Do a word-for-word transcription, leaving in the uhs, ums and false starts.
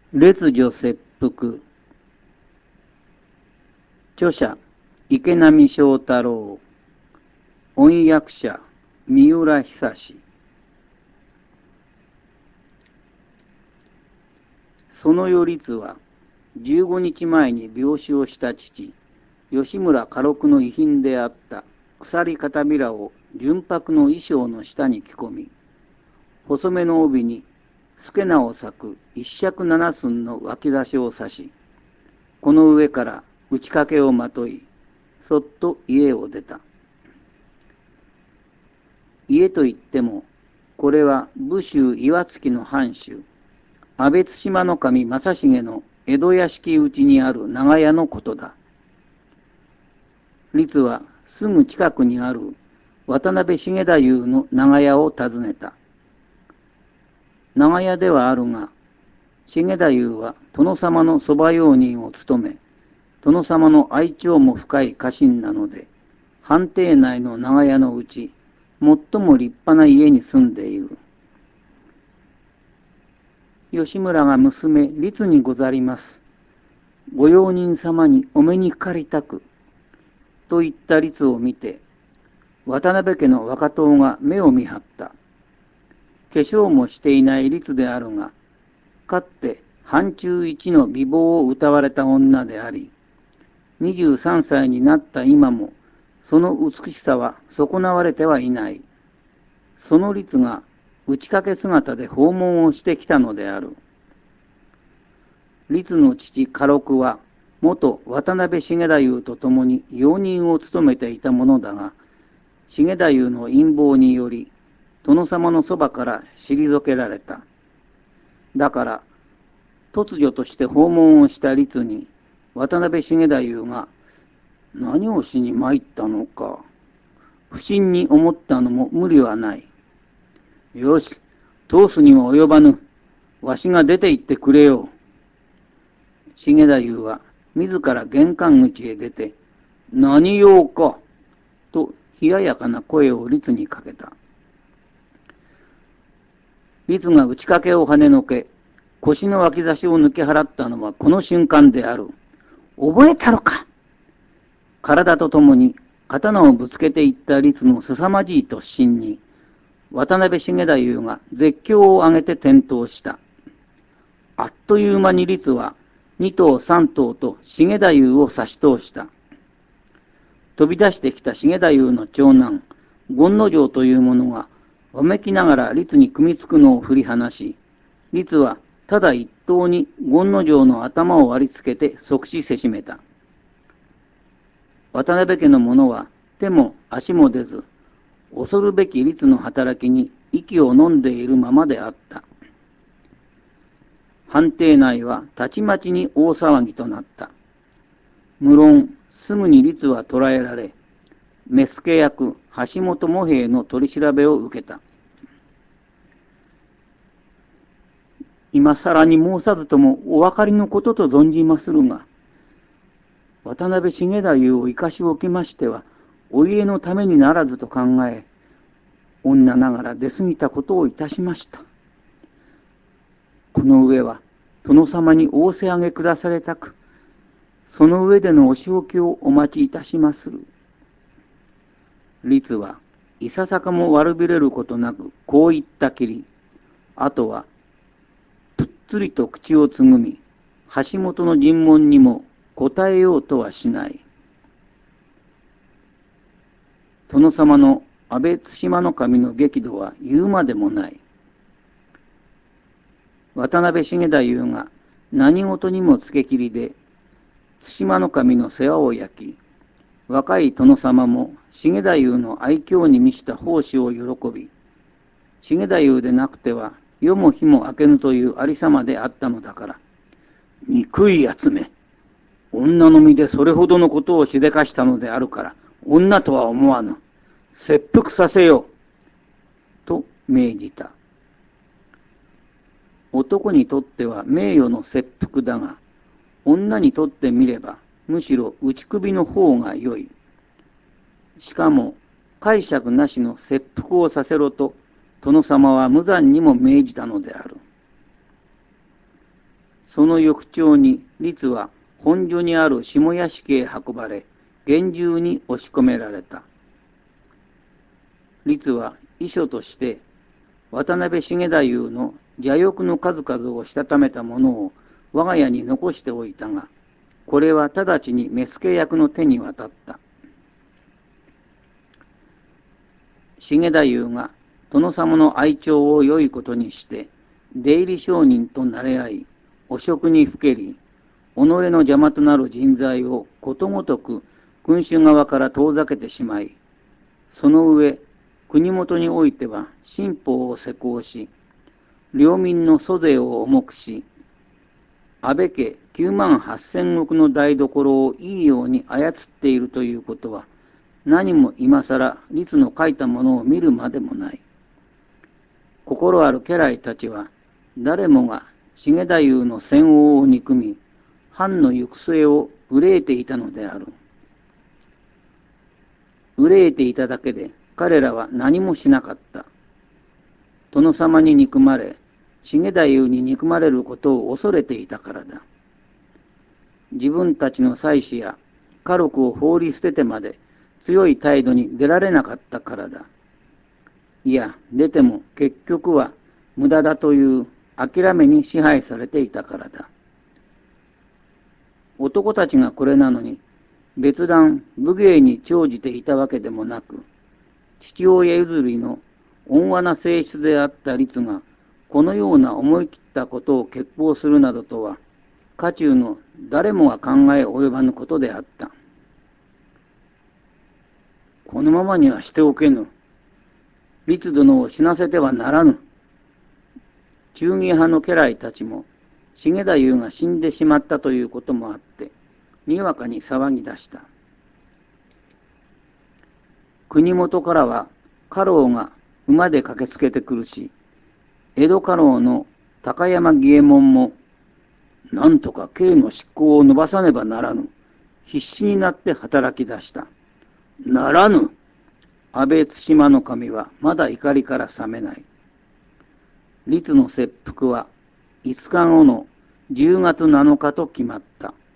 列女切腹。著者池波正太郎。翻訳者三浦久志。その与律はじゅうごにちまえに病死をした父吉村家禄の遺品であった鎖片びらを純白の衣装の下に着込み、細めの帯に透け名を咲く一尺七寸の脇差しを刺し、この上から打ち掛けをまとい、そっと家を出た。家といっても、これは武州岩槻の藩主阿部対馬守正成の江戸屋敷内にある長屋のことだ。律はすぐ近くにある渡辺重太夫の長屋を訪ねた。長屋ではあるが、重太夫は殿様の側用人を務め、殿様の愛寵も深い家臣なので、藩邸内の長屋のうち最も立派な家に住んでいる。吉村が娘律にござります。ご用人様にお目にかかりたく、と言った律を見て、渡辺家の若党が目を見張った。化粧もしていない律であるが、かって藩中一の美貌を謳われた女であり、にじゅうさんさいになった今も、その美しさは損なわれてはいない。その律が打ち掛け姿で訪問をしてきたのである。律の父家禄は、元渡辺重太夫と共に用人を務めていたものだが、重太夫の陰謀により、殿様のそばから退けられた。だから、突如として訪問をした律に、渡辺重太夫が何をしに参ったのか、不審に思ったのも無理はない。よし、通すには及ばぬ。わしが出て行ってくれよう。重太夫は自ら玄関口へ出て、何用か、と冷ややかな声を律にかけた。律が打ち掛けを跳ねのけ、腰の脇差しを抜き払ったのはこの瞬間である。覚えたろか。体とともに刀をぶつけていった律の凄まじい突進に、渡辺重太夫が絶叫を上げて転倒した。あっという間に律は二頭三頭と重太夫を差し通した。飛び出してきた重太夫の長男権之丞という者がわめきながら律に組みつくのを振り離し、律はただ一刀に権之丞の頭を割りつけて即死せしめた。渡辺家の者は手も足も出ず、恐るべき律の働きに息を飲んでいるままであった。藩邸内はたちまちに大騒ぎとなった。無論すぐに律は捕らえられ、目付役橋本茂平の取り調べを受けた。今更に申さずともお分かりのことと存じまするが、渡辺重太夫を生かしおきましては、お家のためにならずと考え、女ながら出過ぎたことをいたしました。この上は殿様に仰せ上げ下されたく、その上でのお仕置きをお待ちいたしまする。律はいささかも悪びれることなくこう言ったきり、あとはぷっつりと口をつぐみ、橋本の尋問にも答えようとはしない。殿様の阿部対馬守の激怒は言うまでもない。渡辺重太夫が何事にもつけきりで対馬守の世話を焼き、若い殿様も重太夫の愛嬌に満ちた奉仕を喜び、重太夫でなくては夜も日も明けぬというありさまであったのだから、憎いやつめ、女の身でそれほどのことをしでかしたのであるから、女とは思わぬ。切腹させよ。と命じた。男にとっては名誉の切腹だが、女にとってみればむしろ打ち首の方が良い。しかも解釈なしの切腹をさせろと殿様は無残にも命じたのである。 その翌朝に律は本所にある下屋敷へ運ばれ、厳重に押し込められた。律は遺書として渡辺重太夫の邪欲の数々をしたためたものを我が家に残しておいたが、これは直ちに目付役の手に渡った。重太夫が殿様の愛寵を良いことにして出入り商人となれ合い、汚職にふけり、己の邪魔となる人材をことごとく君主側から遠ざけてしまい、その上国元においては新法を施行し、領民の租税を重くし、安倍家きゅうまんはっせん石の台所をいいように操っているということは、何も今更律の書いたものを見るまでもない。心ある家来たちは誰もが重太夫の戦王を憎み、藩の行く末を憂えていたのである。憂えていただけで彼らは何もしなかった。殿様に憎まれ、重太夫に憎まれることを恐れていたからだ。自分たちの妻子や家禄を放り捨ててまで強い態度に出られなかったからだ。いや、出ても結局は無駄だという諦めに支配されていたからだ。男たちがこれなのに、別段武芸に長じていたわけでもなく、父親譲りの温和な性質であった律が、このような思い切ったことを決行するなどとは、家中の誰もが考え及ばぬことであった。このままにはしておけぬ。律殿を死なせてはならぬ。忠義派の家来たちも、重太夫が死んでしまったということもあって、にわかに騒ぎ出した。国元からは家老が馬で駆けつけてくるし、江戸家老の高山義右衛門も、なんとか刑の執行を延ばさねばならぬ。必死になって働き出した。ならぬ。安倍対馬守はまだ怒りから冷めない。律の切腹はいつかごのじゅうがつなのかと決まった。